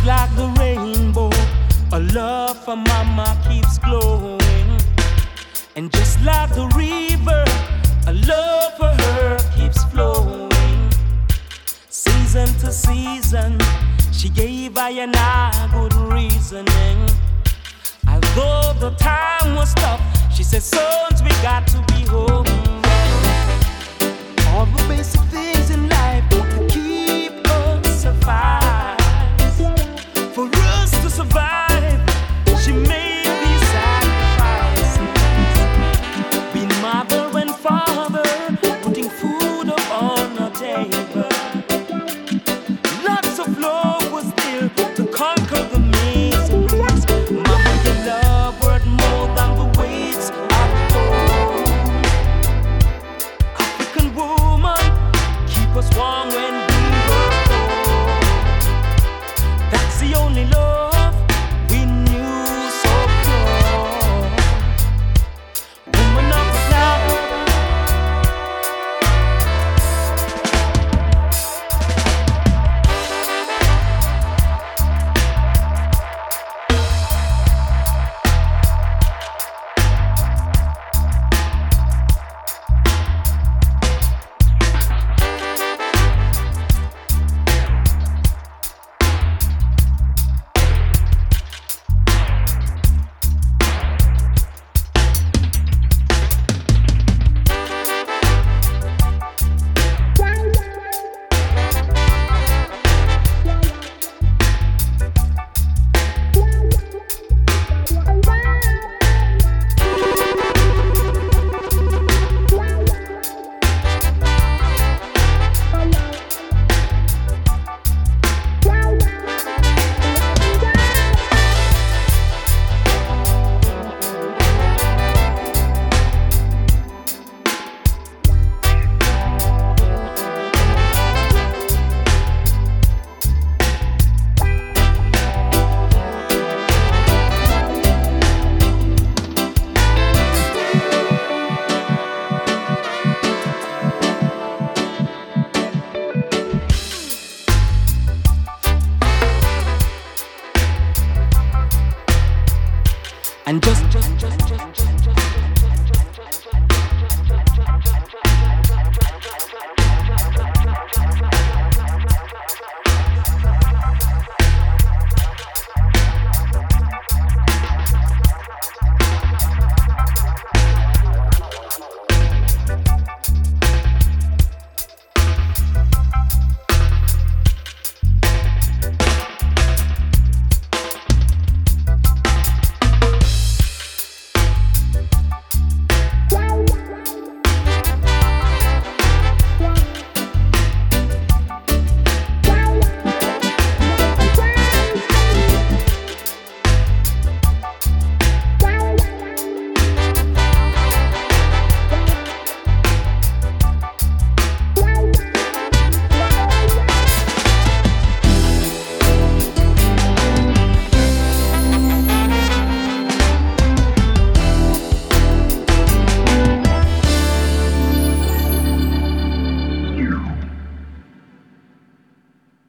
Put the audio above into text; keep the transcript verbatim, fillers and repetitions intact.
like the rainbow, a love for mama keeps glowing. And just like the river, a love for her keeps flowing. Season to season, she gave I and I good reasoning. Although the time was tough, she said, sons, we got to be home. All the basic things in life to keep us survive. For us to survive, she made these sacrifices. Being mother and father, putting food up on our table. Lots of love was there to conquer the miseries. Mama, your love worth more than the weights of gold. African woman, keep us warm when we were cold. That's the only love we knew so pure. Woman of the cloud. And just, just, just